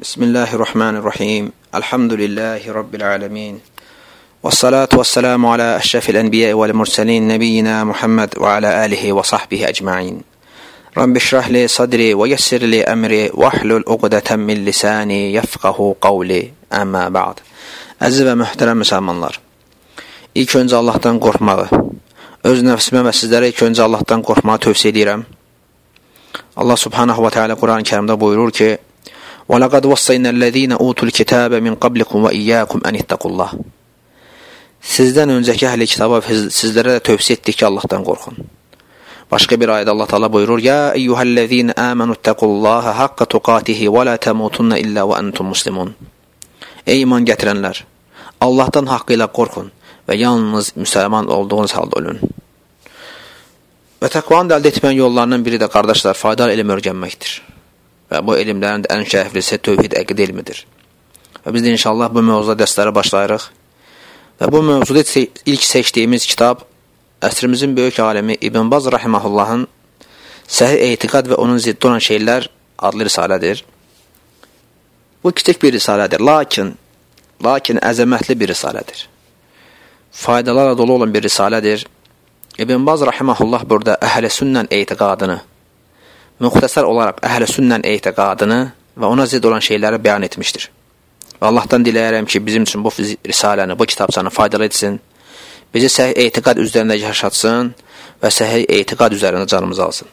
Bismillahirrahmanirrahim. Elhamdülillahi Rabbil alemin. Vessalatu vesselamu ala eşrefil enbiya vel murselin nebiyyina Muhammed ve ala alihi ve sahbihi ecma'in. Rabbi şrah li sadri ve yessir li emri ve ahlul uqdeten min lisani yefqahu qavli. Amma ba'd. Əziz və möhtərəm müsəlmanlar, İlk öncə Allahdan qorxmağı, öz nəfsimə və sizlərə ilk öncə Allahdan qorxmağı tövsiyə edirəm. Allah subhanahu wa ta'ala Quran-ı Kərimdə buyurur ki: وَلَقَدْ وَصَّيْنَا الَّذ۪ينَ اُوتُوا الْكِتَابَ مِنْ قَبْلِكُمْ وَإِيَّاكُمْ اَنِ اتَّقُوا اللّٰهِ. Sizdən öncəki əhl-i kitaba sizlərə də tövsiyə etdik ki, Allahdan qorxun. Başqa bir ayədə Allah Teala buyurur: يَا اَيُّهَا الَّذ۪ينَ آمَنُوا اتَّقُوا اللّٰهَ حَقَّ تُقَاتِهِ وَلَا تَمُوتُنَّ إِلَّا وَأَنْتُمْ مُسْلِمُونَ. Ey iman gətirənlər! Allahdan haqqıyla qorxun və yalnız müsəlman olduğunuz halda ölün. Və təqvanı əldə etməyin yollarının biri də, qardaşlar, faydalı elm öyrənməkdir. Və bu elmlərin ən şərəflisi tövhid əqidə elmidir. Və biz də inşallah bu mövzuda dərslərə başlayırıq. Və bu mövzuda ilk seçdiyimiz kitab əsrimizin böyük alimi İbn Baz rahimehullahın Səhih Etiqad və onun ziddi olan şeylər adlı risalədir. Bu kiçik bir risalədir, lakin əzəmətli bir risalədir. Faydalarla dolu olan bir risalədir. İbn Baz rahimehullah burada əhl-i sünnən etiqadını, müxtəsər olaraq əhl-i sünnən etiqadını və ona zidd olan şeyləri bəyan etmişdir. Və Allahdan diləyərəm ki, bizim üçün bu risaləni, bu kitabçanı faydalı etsin, bizi səhih etiqad üzərində yaşatsın və səhih etiqad üzərində canımızı alsın.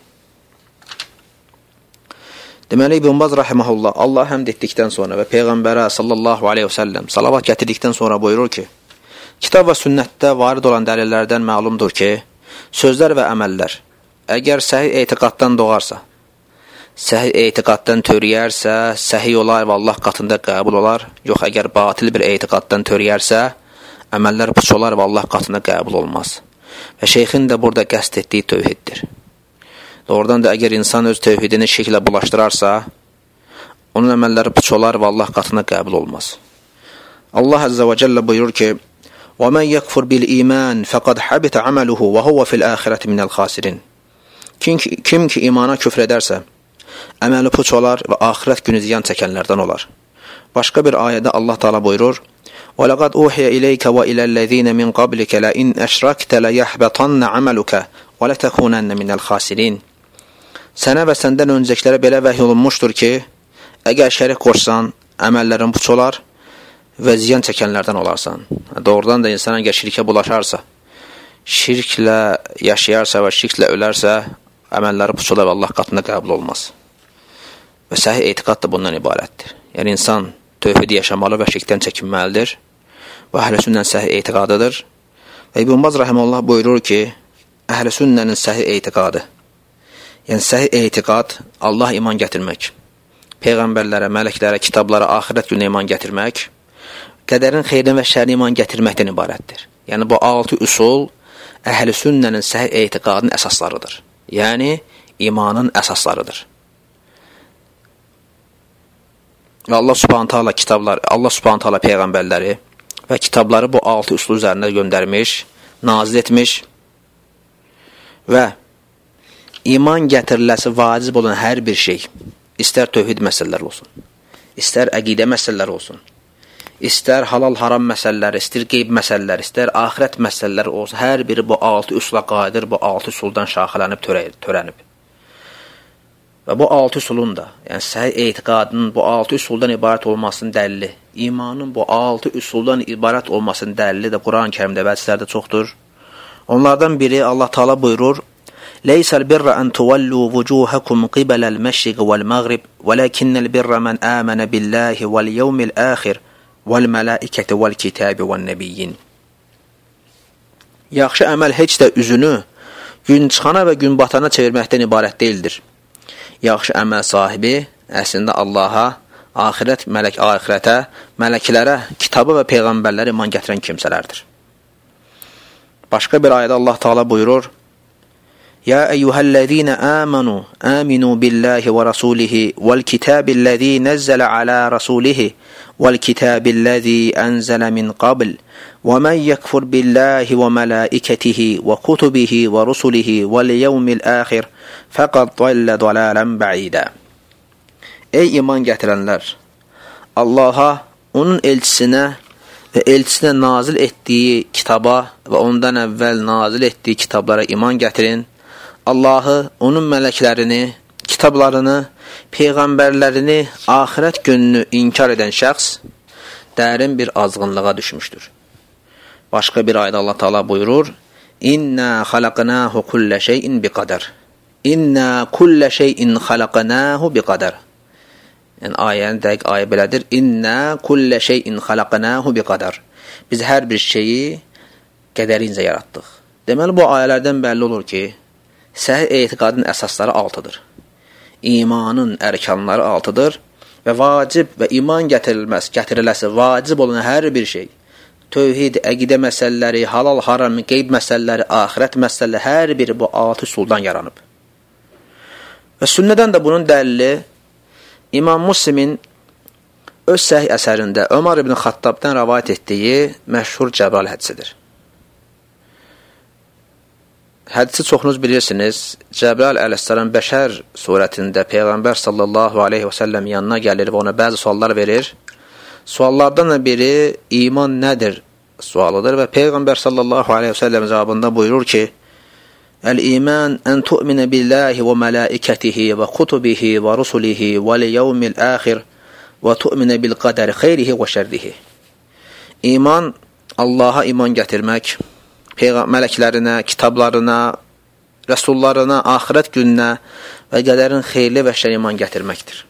Deməli, İbn Baz rahimehullah Allah həmd etdikdən sonra və Peyğəmbərə sallallahu aleyhi və səlləm salavat gətirdikdən sonra buyurur ki, kitab və sünnətdə varid olan dəlillərdən məlumdur ki, sözlər və əməllər əgər səhih etiqaddan doğarsa, səhih etiqaddan törəyərsə, səhih olar və Allah qatında qəbul olar. Yox, əgər batil bir etiqaddan törəyərsə, əməllər puç olar və Allah qatında qəbul olmaz. Və şeyxin də burada qəsd etdiyi tövhiddir. Doğrudan da əgər insan öz tövhidini şirklə bulaşdırarsa, onun əməlləri puç olar və Allah qatında qəbul olmaz. Allah Azza və Cəllə buyurur ki: وَمَنْ يَكْفُرْ بِالْإِيمَانِ فَقَدْ حَبِتَ عَمَلُهُ وَهُوَ فِي الْآخِرَةِ مِنَ الْخَاسِرِينَ. Kim ki imana küfr edərsə, əməli puç olar və axirət günü ziyan çəkənlərdən olar. Başqa bir ayədə Allah Teala buyurur: وَلَقَدْ أُوحِيَ إِلَيْكَ وَإِلَى الَّذ۪ينَ مِنْ قَبْلِكَ لَإِنْ أَشْرَكْتَ لَيَحْبَطَنَّ عَمَلُكَ وَلَتَكُونَنَّ مِنَ الْخَاسِرِينَ. Sənə və səndən öncəkilərə belə vəhy olunmuşdur ki, əgər şərik qoşsan, əməllərin puç olar və ziyan çəkənlərdən olarsan. Doğrudan da insan əgər şirkə bulaşarsa, şirklə yaşayarsa və şirklə ölərsə, əməlləri puç olar və Allah qatında qəbul olmaz. Və səhih etiqad da bundan ibarətdir. Yəni insan tövhidi yaşamalı və şirkdən çəkinməlidir. Və əhl-i sünnənin səhih etiqadıdır. Və İbn Baz rahimehullah buyurur ki, əhl-i sünnənin səhih etiqadı, yəni səhih etiqad Allah iman gətirmək, peyğəmbərlərə, mələklərə, kitablara, axirət günə iman gətirmək, qədərin xeyrin və şərin iman gətirməkdən ibarətdir. Yəni bu 6 üsul əhl-i sünnənin səhih etiqadının əsaslarıdır. Yəni imanın əsaslarıdır. Və Allah Subhanahu taala kitablar, Allah Subhanahu taala peyğəmbərləri və kitabları bu 6 üsul üzərində göndərmiş, nazil etmiş və iman gətiriləsi vacib olan hər bir şey, istər tövhid məsələləri olsun, istər əqidə məsələləri olsun, istər halal-haram məsələləri, istər qeyb məsələləri, istər axirət məsələləri olsun, hər biri bu 6 üsula qadir, bu 6 üsuldan şaxələnib, törənib. Və bu 6 üsulun da, yəni səhih etiqadının bu 6 üsuldan ibarət olmasının dəlili, imanın bu 6 üsuldan ibarət olmasının dəlili də Quran-ı Kərimdə və hədislərdə çoxdur. Onlardan biri Allah Teala buyurur: "Leysel birra en tuvallu vujuhakum qibalal meşriq vel mağrib, velakinnel birra men amana billahi vel yevmil ahir vel melaiketi vel kitabi vel nebiyyin." Yaxşı əməl heç də üzünü gün çıxana və gün batana çevirməkdən ibarət deyildir. Yaxşı əməl sahibi əslində Allaha, axirətə, mələklərə, kitabı və peyğəmbərlərə iman gətirən kimsələrdir. Başqa bir ayədə Allah Teala buyurur: "Ya eyyuhellezine amanu aminu billahi ve rasulihi vel kitabi'llezî nazzala ala rasulihi vel kitabi'llezî anzala min qabl ve men yekfur billahi ve melaiketihi ve kutubihi ve rusulihi vel yevmil ahir faqad dalla dalalan ba'ida." Ey iman gətirənlər, Allaha, onun elçisinə və elçisinə nazil etdiyi kitaba və ondan əvvəl nazil etdiyi kitablara iman gətirin. Allahı, onun mələklərini, kitablarını, peyğəmbərlərini, axirət gününü inkar edən şəxs dərin bir azğınlığa düşmüşdür. Başqa bir ayda Allah Taala buyurur: İnna xalaqnahu kulla şeyin biqadar. İnna kulla şeyin xalaqnahu biqadar. Yəni ayənin dəqiq ayə belədir. İnna kulla şeyin xalaqnahu biqadar. Biz hər bir şeyi qədərincə yaratdıq. Deməli bu ayələrdən bəlli olur ki, səhih etiqadın əsasları 6-dır. İmanın ərkanları 6-dır və vacib və iman gətiriləsi vacib olan hər bir şey, tövhid, əqidə məsələləri, halal, haram, qeyb məsələləri, axirət məsələləri, hər biri bu 6 üsuldan yaranıb. Və sünnədən də bunun dəlili İmam Müslimin öz səhih əsərində Ömər ibn Xattabdan rəvayət etdiyi məşhur Cəbrəil hədisidir. Hədisi çoxunuz bilirsiniz. Cəbrəil əleyhissalam bəşər surətində Peyğəmbər sallallahu aleyhi və səlləm yanına gəlir və ona bəzi suallar verir. Suallardan biri iman nədir sualıdır və Peyğəmbər sallallahu aleyhi və səlləm cavabında buyurur ki, Əl-iman ən tu'minə billahi və mələikətihi və kutubihi və rusulihi və liyevmil əxir və tu'minə bil qədəri xeyrihi və şərrihi. İman, Allaha iman gətirmək, mələklərinə, kitablarına, rəsullarına, axirət gününə və qədərin xeyirli və şər iman gətirməkdir.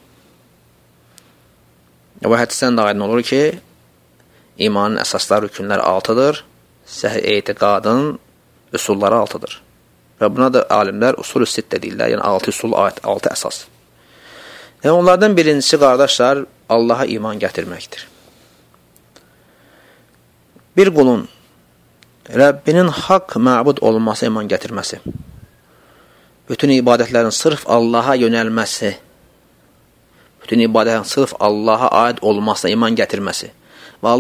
Və hədisdən də aydın olur ki, imanın əsasları, rükünləri 6-dır, səhih etiqadın üsulları 6-dır. Və buna da alimlər usul-ü sittə deyirlər, yəni 6 üsul, 6 əsas. Yəni onlardan birincisi, qardaşlar, Allaha iman gətirməkdir. Bir qulun Rəbbinin haqq məbud olması iman gətirməsi, bütün ibadətlərin sırf Allaha yönəlməsi, bütün ibadətlərin sırf Allaha aid olmasına iman gətirməsi və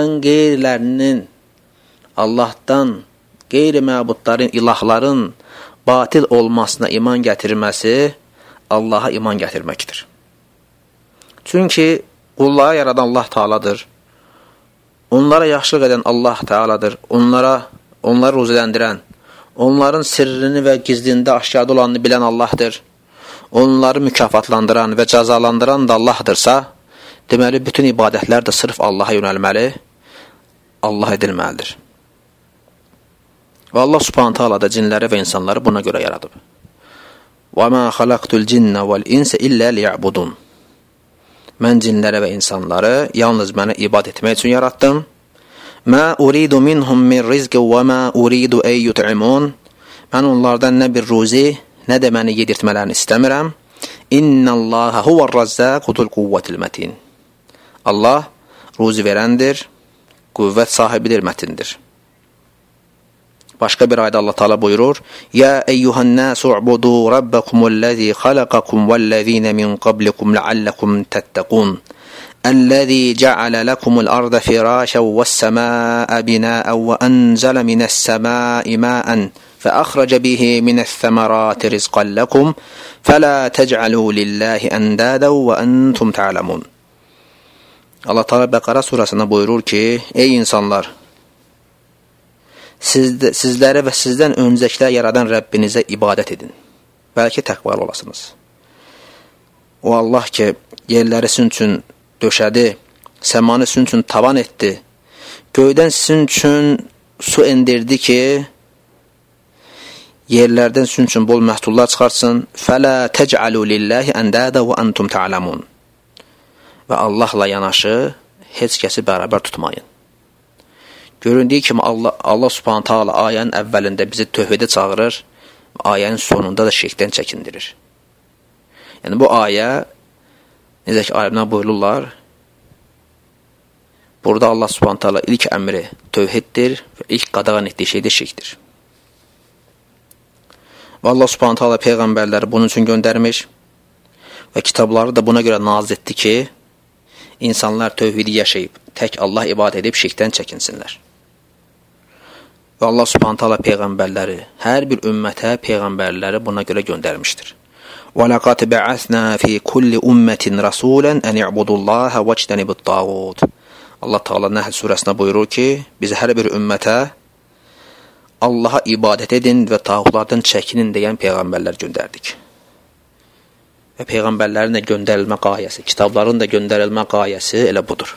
Allahdan qeyri-məbudların, ilahların batil olmasına iman gətirməsi Allaha iman gətirməkdir. Çünki qulları yaradan Allah Teala'dır. Onlara yaxşılıq edən Allah Teala'dır. Onları ruziləndirən, onların sirrini və gizlində aşkarda olanını bilən Allahdır. Onları mükafatlandıran və cəzalandıran da Allahdırsa, deməli bütün ibadətlər də sırf Allaha yönəlməli, Allah edilməlidir. Və Allah subhanahu ta'ala da cinləri və insanları buna görə yaradıb. وَمَا خَلَقْتُ الْجِنَّ وَالْاِنْسَ إِلَّا لِيَعْبُدُونَ Mən cinləri və insanları yalnız mənə ibad etmək üçün yaratdım. مَا أُرِيدُ مِنْهُمْ مِنْ رِزْقٍ وَمَا أُرِيدُ أَنْ يُطْعِمُونَ Mən onlardan nə bir ruzi, nə də məni yedirtmələrini istəmirəm. إِنَّ اللّٰهَ هُوَ الرَّزَّاقُ ذُو الْقُوَّةِ الْمَتِينَ Allah ruzi verəndir, qüvvət sahibidir, mətindir. Başqa bir ayda Allah Teala buyurur: "Ya eyyuhan-nasu u'budu rabbakumul-lezî halaqakum vel-lezîne min qablikum la'allakum tattaqun. Ellezî ce'ale lekumul-arda firâşen ve's-semâ'a binâ'en ve enzele mine's-semâ'i mâ'en fe'akhrace bihi mine's-semerâti rizqan lekum felâ tec'alû lillâhi endâden ve entum ta'lemun." Allah Teala Bəqara surasında buyurur ki: "Ey insanlar, sizləri və sizdən öncəkilər yaradan Rəbbinizə ibadət edin. Bəlkə təqvalı olasınız. O Allah ki, yerləri sizin üçün döşədi, səmanı sizin üçün tavan etdi, göydən sizin üçün su endirdi ki, yerlərdən sizin üçün bol məhsullar çıxarsın. Fələ tec'alu lillahi əndədə və antum ta'lamun." Və Allahla yanaşı heç kəsi bərabər tutmayın. Göründüyü kimi Allah subhanahu ta'ala ayənin əvvəlində bizi tövhidə çağırır, ayənin sonunda da şirkdən çəkindirir. Yəni bu ayə, necə ki alimlər buyururlar, burada Allah subhanahu ta'ala ilk əmri tövhiddir və ilk qadağan etdiyi şey də şirkdir. Və Allah subhanahu ta'ala peyğəmbərləri bunun üçün göndərmiş və kitabları da buna görə nazil etdi ki, insanlar tövhidi yaşayıb, tək Allah ibadət edib şirkdən çəkinsinlər. Və Allah subhanahu ta'ala peyğəmbərləri, hər bir ümmətə peyğəmbərləri buna görə göndərmişdir. Və laqad ba'athna fi kulli ummatin rasulan an i'budullaha wajtanibut-tağut. Allah Teala Nəhl surəsində buyurur ki, biz hər bir ümmətə Allaha ibadət edin və tağutlardan çəkinin deyən peyğəmbərlər göndərdik. Və peyğəmbərlərin də göndərilmə qayəsi, kitabların da göndərilmə qayəsi elə budur.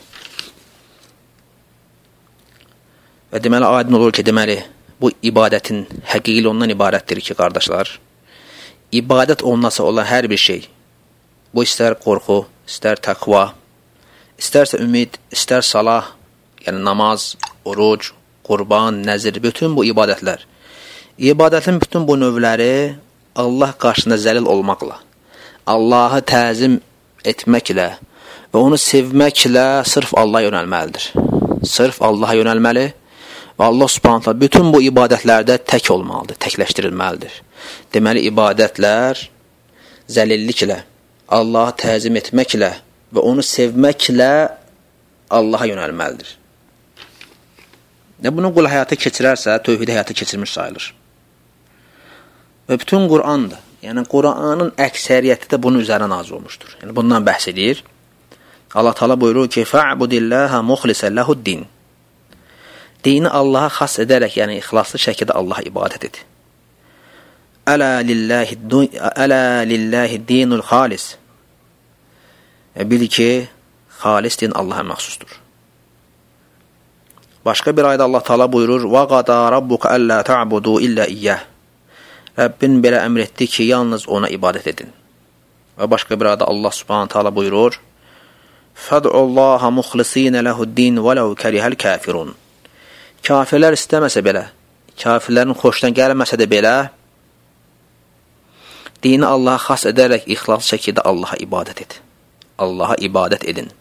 Və deməli, aydın olur ki, deməli, bu ibadətin həqiqi ondan ibarətdir ki, qardaşlar, ibadət olmasa olan hər bir şey, bu istər qorxu, istər təqva, istərsə ümid, istər salah, yəni namaz, oruc, qurban, nəzir, bütün bu ibadətlər. İbadətin bütün bu növləri Allah qarşısında zəlil olmaqla, Allahı təzim etməklə və onu sevməklə sırf Allaha yönəlməlidir. Sırf Allaha yönəlməli və Allah subhanahu taala bütün bu ibadətlərdə tək olmalıdır, təkləşdirilməlidir. Deməli, ibadətlər zəlilliklə, Allahı təzim etməklə və onu sevməklə Allaha yönəlməlidir. Bunu qul həyata keçirərsə, tövhidi həyata keçirmiş sayılır. Və bütün Qur'andır. Yəni, Qur'anın əksəriyyəti də bunun üzərinə nazil olmuşdur. Yəni, bundan bəhs edir. Allah Teala buyurur ki, fa'budillaha mukhlisan lahud-din. Dini Allaha xas edərək, yəni ixlaslı şəkildə Allaha ibadət et. Ələ lillahi dinul xalis. Bil ki, xalis din Allaha məxsusdur. Başqa bir ayda Allah Teala buyurur: "Və qada rabbuka alla ta'budu illa iyyah." Rəbbin belə əmr etdi ki, yalnız ona ibadət edin. Və başqa bir ayda Allah Subhanahu taala buyurur: "Fad'ullaha mukhlisina lahud-din və law karihal kafirun." Kafirlər istəməsə belə, kafirlərin xoşuna gəlməsə də belə, dini Allaha xas edərək ixlas şəkildə Allaha ibadət et. Allaha ibadət edin.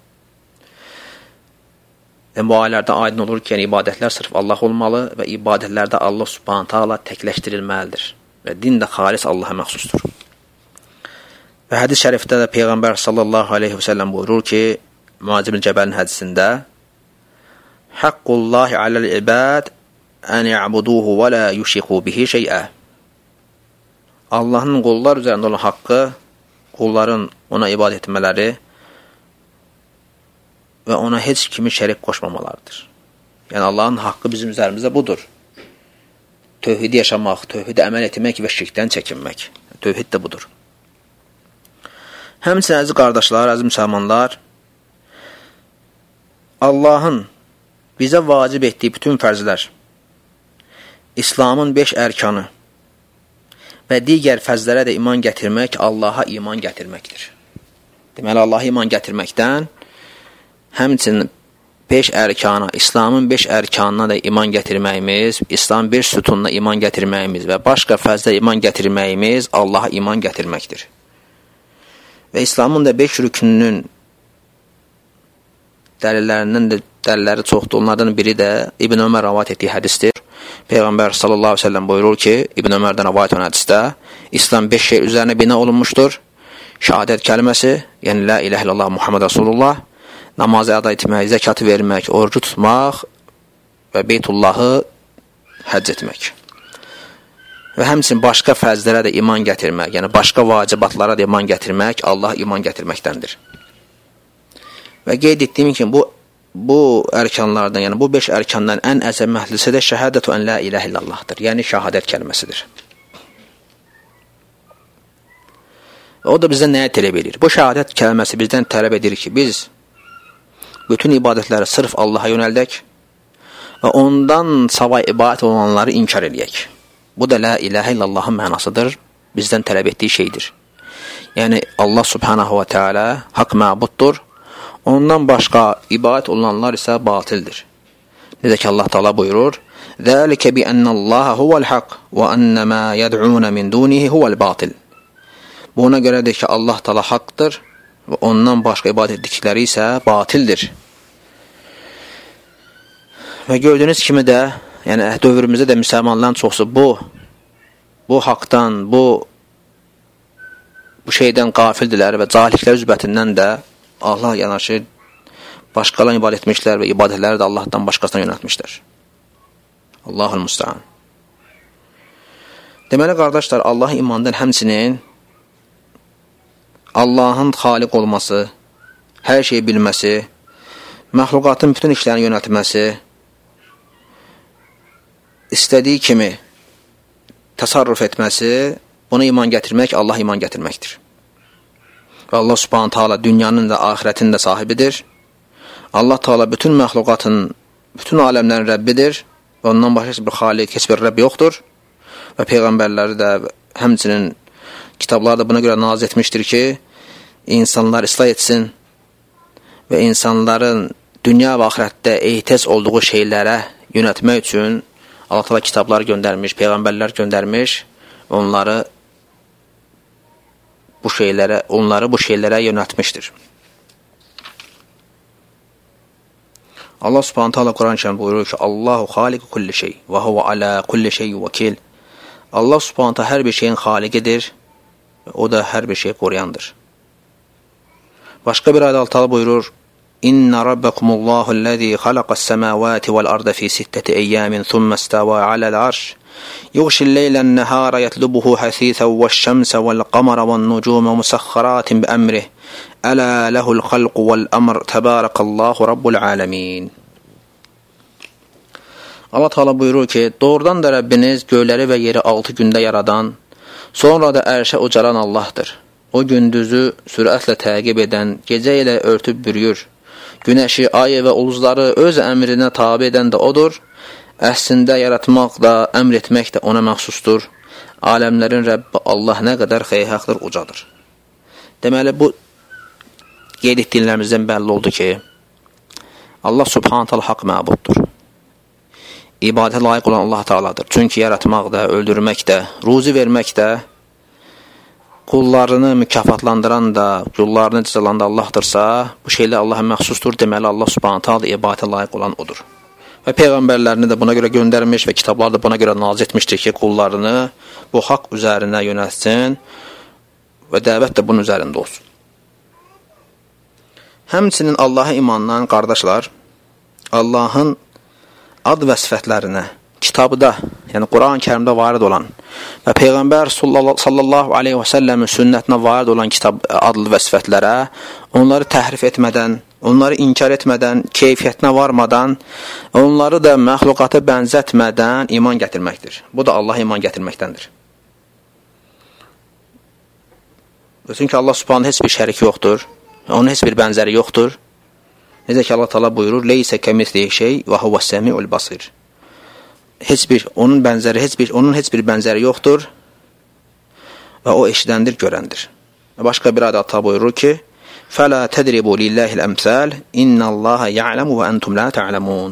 Bu ayələrdə aydın olur ki, yəni ibadətlər sırf Allah olmalı və ibadətlərdə Allah subhanahu taala təkləşdirilməlidir. Və din də xalis Allaha məxsusdur. Və hədis şərifdə də Peyğəmbər sallallahu aleyhi və səlləm buyurur ki, Muaz ibn Cəbəlin hədisində, Haqqullahi aləl ibad ən ya'buduhu və la yuşiqu bihi şey'ə. Allahın qullar üzərində olan haqqı, qulların ona ibadət etmələri və ona heç kimi şərik qoşmamalarıdır. Yəni, Allahın haqqı bizim üzərimizdə budur. Tövhidi yaşamaq, tövhidi əməl etmək və şirkdən çəkinmək. Tövhid də budur. Həmçinin, əziz qardaşlar, əziz müsəlmanlar, Allahın bizə vacib etdiyi bütün fərzlər, İslamın 5 ərkanı və digər fərzlərə də iman gətirmək, Allaha iman gətirməkdir. Deməli, Allaha iman gətirməkdən həmçinin 5 ərkana, İslamın 5 ərkanına da iman gətirməyimiz, İslamın 5 sütununa iman gətirməyimiz və başqa fərzlə iman gətirməyimiz Allaha iman gətirməkdir. Və İslamın da 5 rükününün dəlilləri çoxdur. Onlardan biri də İbn Ömər rəvayət etdiyi hədisdir. Peyğəmbər sallallahu aleyhi ve sellem buyurur ki, İbn Ömərdən rəvayət olan hədisdə, İslam 5 şey üzərinə bina olunmuşdur. Şəhadət kəlməsi, yəni la ilahe illallah Muhammed Rasulullah, namazı əda etmək, zəkatı vermək, orucu tutmaq və Beytullahı həcc etmək. Və həmçinin başqa fərzlərə də iman gətirmək, yəni başqa vacibatlara da iman gətirmək, Allah iman gətirməkdəndir. Və qeyd etdiyim ki, bu ərkanlardan, yəni bu 5 ərkandan ən əzəmətlisi də şəhadətu ən la ilahe illallahdır, yəni şəhadət kəlməsidir. Və o da bizdən nəyə tələb edir? Bu şəhadət kəlməsi bizdən tələb edir ki, biz bütün ibadətləri sırf Allaha yönəldək və ondan savay ibadət olanları inkar edək. Bu da la ilahe illallahın mənasıdır, bizdən tələb etdiyi şeydir. Yəni Allah subhanahu wa ta'ala haqq məbuddur, ondan başqa ibadət olanlar isə batildir. Necə ki Allah Teala buyurur: "Zəlikə bi ennallaha huvel haqq və enne ma yed'un min dunihi huvel batil." Buna görədir ki, Allah Teala haqqdır və ondan başqa ibadət etdikləri isə batildir. Və gördüyünüz kimi də, yəni dövrümüzdə də müsəlmanların çoxsu bu haqdan, bu şeydən qafildirlər və cahilliklər üzbətindən də Allah yanaşı başqalarına ibadət etmişlər və ibadətləri də Allahdan başqasına yönəltmişlər. Allahul müstəan. Deməli, qardaşlar, Allah imandan həmçinin Allahın xaliq olması, hər şeyi bilməsi, məxluqatın bütün işlərini yönətməsi, istədiyi kimi təsarruf etməsi, buna iman gətirmək, Allah iman gətirməkdir. Və Allah subhanahu ta'ala dünyanın da, ahirətin də sahibidir. Allah ta'ala bütün məxluqatın, bütün aləmlərin Rəbbidir və ondan başqa bir xaliq, heç bir Rəbb yoxdur. Və Peyğəmbərləri də həmçinin kitablarda buna görə nazil etmişdir ki, insanlar islah etsin və insanların dünya və ahirətdə ehtiyac olduğu şeylərə yönətmək üçün Allah təala kitablar göndərmiş, peyğəmbərlər göndərmiş, onları bu şeylərə yönəltmişdir. Allah Subhanahu taala Quran-ı buyurur ki: "Allahu xaliqu kulli şey və huve ala kulli şeyin vekil." Allah Subhanahu taala hər bir şeyin xaliqidir. O da hər bir şeyi qoruyandır. Başqa bir ayədə Allah Teala buyurur: "İnna rabbakumullahu allazi xalaqas-semawati vel-arda fi 6 ayyamin thumma istawa ala'l-arsh yughshil-leyla-n-nahara yatlubuhu hasisan veş-şemsa vel-qamara ven-nucuma musakhkharatin bi-amrihi ala lahul-khalqu vel-amr tabarakallahu rabbul alamin." Allah Teala buyurur ki, doğrudan da Rəbbiniz göyləri və yeri 6 gündə yaradan, sonra da ərşə ucalan Allahdır. O gündüzü sürətlə təqib edən, gecə ilə örtüb bürüyür. Günəşi, ayı və ulduzları öz əmrinə tabe edən də odur. Əslində yaratmaq da, əmr etmək də ona məxsusdur. Aləmlərin Rəbbi Allah nə qədər xeyirxahdır, ucadır. Deməli, bu qeyd etdiklərimizdən bəlli oldu ki, Allah Subhanahu taala haqq məbuddur. İbadətə layiq olan Allah Teala'dır. Çünki yaratmaq da, öldürmək də, ruzi vermək də, qullarını mükafatlandıran da, qullarını cəzalandıran da Allah'dırsa, bu şeylər Allah'a məxsusdur. Deməli, Allah Subhanahu taala ibadətə layiq olan odur. Və peyğəmbərlərini də buna görə göndərmiş və kitablar da buna görə nazil etmişdir ki, qullarını bu haqq üzərinə yönəltsin və dəvət də bunun üzərində olsun. Həmçinin Allah'a imandan qardaşlar, Allah'ın ad və sifətlərinə kitabda, yəni Quran-ı Kərimdə varid olan və Peyğəmbər sallallahu aleyhi və səlləmin sünnətinə varid olan kitab adlı və sifətlərə onları təhrif etmədən, onları inkar etmədən, keyfiyyətinə varmadan, onları da məxluqata bənzətmədən iman gətirməkdir. Bu da Allah'a iman gətirməkdəndir. Çünki Allah Subhanahu heç bir şərik yoxdur, onun heç bir bənzəri yoxdur. Necə ki Allah Teala buyurur: "Leysə kemislihi şey və huves-semi'ul basir." Onun heç bir bənzəri yoxdur və o eşidəndir, görəndir. Başqa bir ayədə Allah buyurur ki: "Fala tadribu lillahi'l amsal, innallaha ya'lemu və entum la ta'lemun."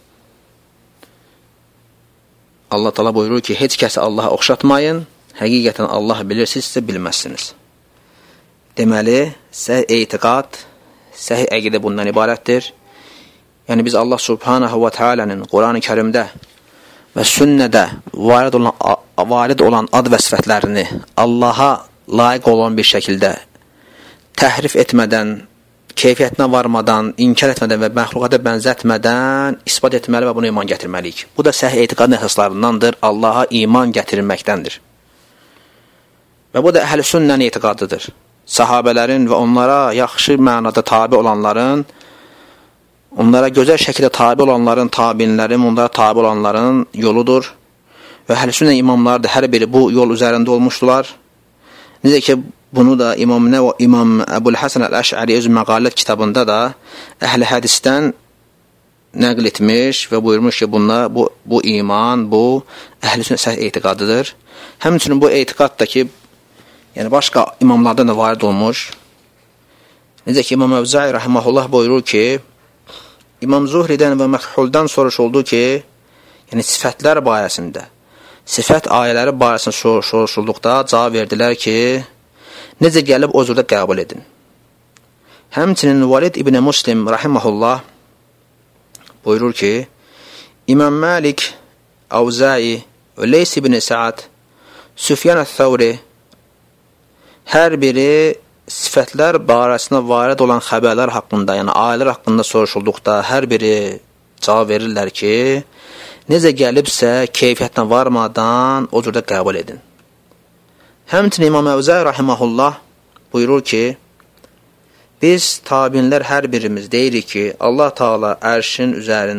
Allah Teala buyurur ki, heç kəsi Allah'a oxşatmayın, həqiqətən Allah bilir, siz isə bilməzsiniz. Deməli, etiqad, səhih əqidə bundan ibarətdir. Yəni biz Allah Subhanahu və Taala'nın Quran-ı Kərimdə və sünnədə varid olan ad və sifətlərini Allah'a layiq olan bir şəkildə təhrif etmədən, keyfiyyətinə varmadan, inkar etmədən və məxluqata bənzətmədən isbat etməli və buna iman gətirməliyik. Bu da səhih etiqadın əsaslarındandır, Allah'a iman gətirilməkdəndir. Və bu da əhl-i sünnənin etiqadıdır. Sahabələrin və onlara yaxşı mənada tabi olanların, onlara gözəl şəkildə tabi olanların, tabinlərin, onlara tabi olanların yoludur. Və əhl-i sünnə imamları da hər biri bu yol üzərində olmuşdular. Necə ki, bunu da İmam Əbul Hasan Əl-Əş'ari öz məqalət kitabında da əhl-i hədisdən nəql etmiş və buyurmuş ki, bu iman, bu əhl-i sünnə səhih etiqadıdır. Həmçinin bu etiqad da ki, yəni başqa imamlardan da varid olmuş. Necə ki, İmam Əvzai rahimehullah buyurur ki, İmam Zuhridən və Məkhuldan soruşuldu ki, yəni sifətlər barəsində, sifət ayələri barəsində soruşulduqda cavab verdilər ki, necə gəlib o cürdə qəbul edin. Həmçinin Valid ibn Muslim rahimehullah buyurur ki, İmam Malik, Əvzai, Leys ibn Sa'd, Süfyan əth-Thawri hər biri sifətlər barəsində varid olan xəbərlər haqqında, yəni ayələr haqqında soruşulduqda hər biri cavab verirlər ki, necə gəlibsə keyfiyyətinə varmadan o cürdə qəbul edin. Həmçinin İmam Əvzai rahimehullah buyurur ki, biz tabinlər hər birimiz deyirik ki, Allah Taala ərşin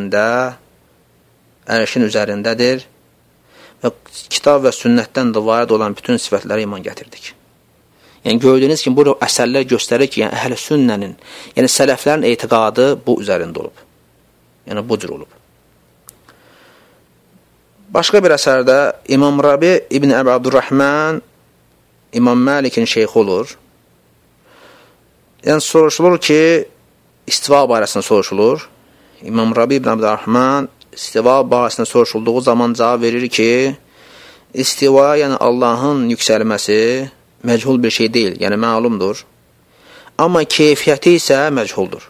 üzərindədir və kitab və sünnətdən də varid olan bütün sifətlərə iman gətirdik. Yəni gördüyünüz kimi bu əsərlər göstərir ki, yəni əhl-i sünnənin, yəni sələflərin etiqadı bu üzərində olub. Yəni bu cür olub. Başqa bir əsərdə İmam Rabi İbn Əbi Abdurrahman İmam Məlikin şeyxi olur. Yəni soruşulur ki, istiva barəsində soruşulur. İmam Rabi İbn Abdurrahman istiva barəsində soruşulduğu zaman cavab verir ki, istiva, yəni Allahın yüksəlməsi məchul bir şey deyil, yəni məlumdur. Amma keyfiyyəti isə məchuldur.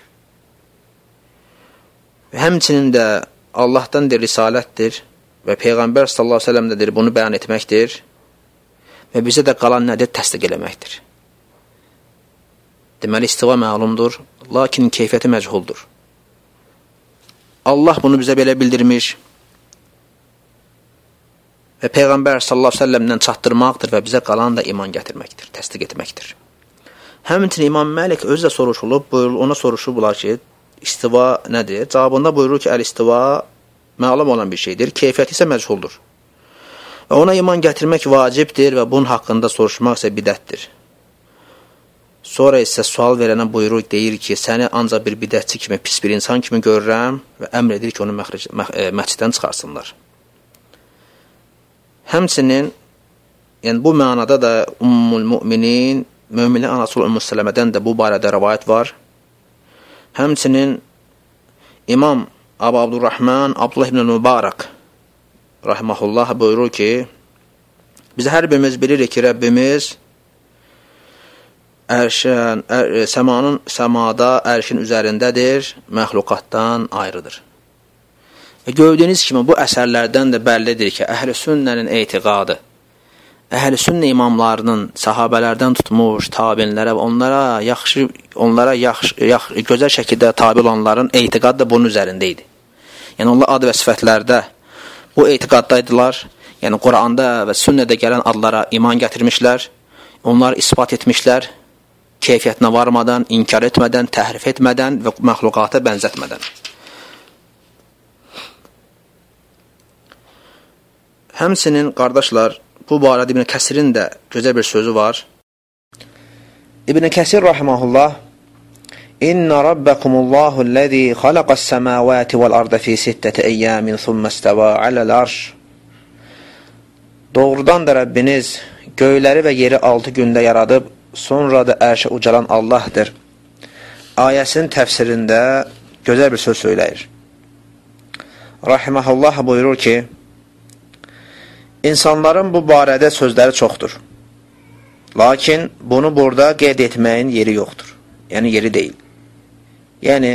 Həmçinin də Allahdandır, risalətdir və Peyğəmbər sallallahu əleyhi və səlləm bunu bəyan etməkdir və bizə də qalan nədir? Təsdiq eləməkdir. Deməli, istiva məlumdur, lakin keyfiyyəti məchuldur. Allah bunu bizə belə bildirmiş və Peyğəmbər sallallahu əleyhi və səlləmdən çatdırmaqdır və bizə qalan da iman gətirməkdir, təsdiq etməkdir. Həmçinin İmam Məlik özü də soruşulub, ona soruşublar ki, istiva nədir? Cavabında buyurur ki, əl-istiva məlum olan bir şeydir, keyfiyyəti isə məchuldur. Və ona iman gətirmək vacibdir və bunun haqqında soruşmaq isə bidətdir. Sonra isə sual verənə buyurur, deyir ki, səni ancaq bir bidətçi kimi, pis bir insan kimi görürəm və əmr edir ki, onu məsciddən çıxarsınlar. Həmçinin, yəni bu mənada da Ümmül Müminin, müminin anası Ümmü Sələmədən də bu barədə rəvayət var. Həmçinin İmam Əbu Abdurrahman Abdullah ibn Mübarək rahimehullah buyurur ki, biz hər birimiz bilirik ki, Rəbbimiz səmada ərşin üzərindədir, məxluqatdan ayrıdır. Və gördüyünüz kimi bu əsərlərdən də bəllidir ki, əhl-i sünnənin etiqadı, əhl-i sünnə imamlarının sahabələrdən tutmuş tabinlərə və onlara gözəl şəkildə tabi olanların etiqadı da bunun üzərində idi. Yəni onlar ad və sifətlərdə bu etiqaddaydılar. Yəni Quranda və sünnədə gələn adlara iman gətirmişlər, onları isbat etmişlər, keyfiyyətinə varmadan, inkar etmədən, təhrif etmədən və məxluqata bənzətmədən. Həmçinin, qardaşlar, bu barədə İbn Kəsirin də gözəl bir sözü var. İbn Kəsir rahimehullah: "İnna rabbakumullahu allazi xalaqas-semawati vel-arda fi 6 ayyamin thumma istava alal-arş." Doğrudan da Rəbbiniz göyləri və yeri 6 gündə yaradıb, sonra da ərşə ucalan Allahdır. Ayəsinin təfsirində gözəl bir söz söyləyir. Rahimehullah buyurur ki, İnsanların bu barədə sözləri çoxdur. Lakin bunu burada qeyd etməyin yeri yoxdur. Yəni yeri deyil. Yəni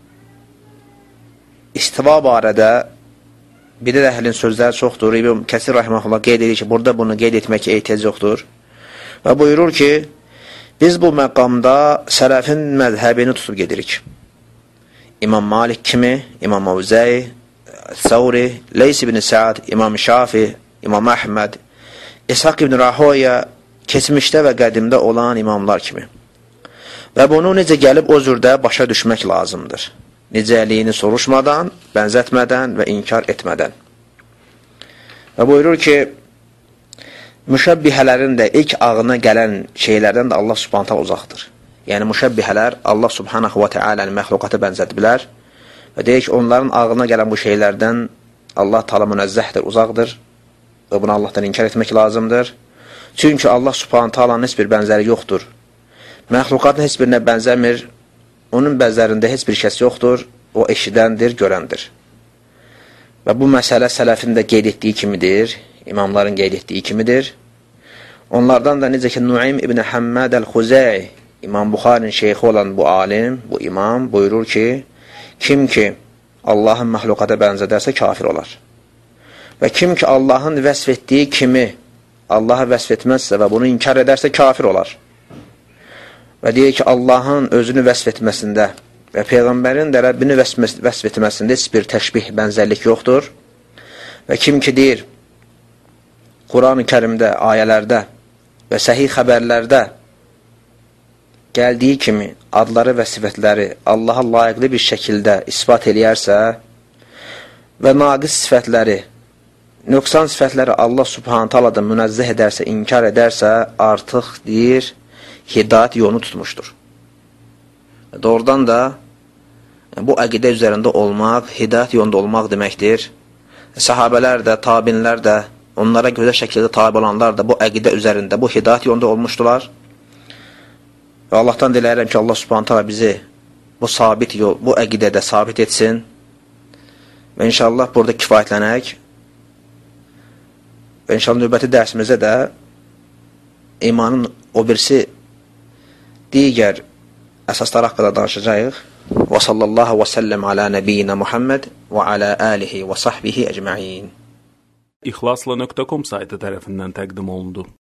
istiva barədə bidat əhlinin sözləri çoxdur. İbn Kəsir rahimehullah qeyd edir ki, burada bunu qeyd etmək ehtiyac yoxdur. Və buyurur ki, biz bu məqamda sələfin məzhəbini tutub gedirik. İmam Malik kimi, İmam Əvzəi, Səvri, Leys ibn Sa'd, İmam Şafi, İmam Əhməd, İshaq ibn Rahoya, keçmişdə və qədimdə olan imamlar kimi. Və bunu necə gəlib o zürdə başa düşmək lazımdır. Necəliyini soruşmadan, bənzətmədən və inkar etmədən. Və buyurur ki, müşəbbihələrin də ilk ağına gələn şeylərdən də Allah subhanahu ta'ala uzaqdır. Yəni müşəbbihələr Allah subhanahu wa ta'ala məxluqata bənzətbilər və deyir ki, onların ağına gələn bu şeylərdən Allah ta'ala münezzəhdir, uzaqdır. Və bunu Allahdan inkar etmək lazımdır. Çünki Allah subhanahu ta'alanın heç bir bənzəri yoxdur. Məxluqatın heç birinə bənzəmir. Onun bənzərində heç bir kəs yoxdur. O eşidəndir, görəndir. Və bu məsələ sələfin də qeyd etdiyi kimidir. İmamların qeyd etdiyi kimidir. Onlardan da necə ki, Nuaym ibn Hammad el-Xuzai, İmam Buxarinin şeyxi olan bu alim, bu imam buyurur ki, kim ki Allahın məxluqata bənzədərsə kafir olar. Və kim ki Allahın vəsf etdiyi kimi Allah'a vəsf etməzsə və bunu inkar edərsə kafir olar. Və deyir ki, Allahın özünü vəsf etməsində və Peyğəmbərin də Rəbbini vəsf etməsində heç bir təşbih, bənzərlik yoxdur. Və kim ki deyir, Quran-ı Kərimdə, ayələrdə və səhih xəbərlərdə gəldiyi kimi adları və sifətləri Allaha layiqli bir şəkildə isbat eləyərsə və naqis sifətləri, nöqsan sifətləri Allah subhanə taaladan münezzeh edərsə, inkar edərsə, artıq deyir, hidayət yolunu tutmuşdur. Doğrudan da bu əqidə üzərində olmaq, hidayət yolunda olmaq deməkdir. Səhabələr də, tabinlər də, onlara gözəl şəkildə tabi olanlar da bu əqidə üzərində, bu hidayət yolunda olmuşdular. Və Allahdan diləyirəm ki, Allah subhanə taala bizi bu sabit yol, bu əqidədə sabit etsin. Və inşallah burada kifayətlənək. Və inşallah növbəti dərsimizdə də imanın o birisi digər əsaslar haqqında danışacağıq. Və sallallahu və səlləm alə nəbiyyina Muhammed və alə alihi və sahbihi əcma'in. İxlasla.com saytı tərəfindən təqdim olundu.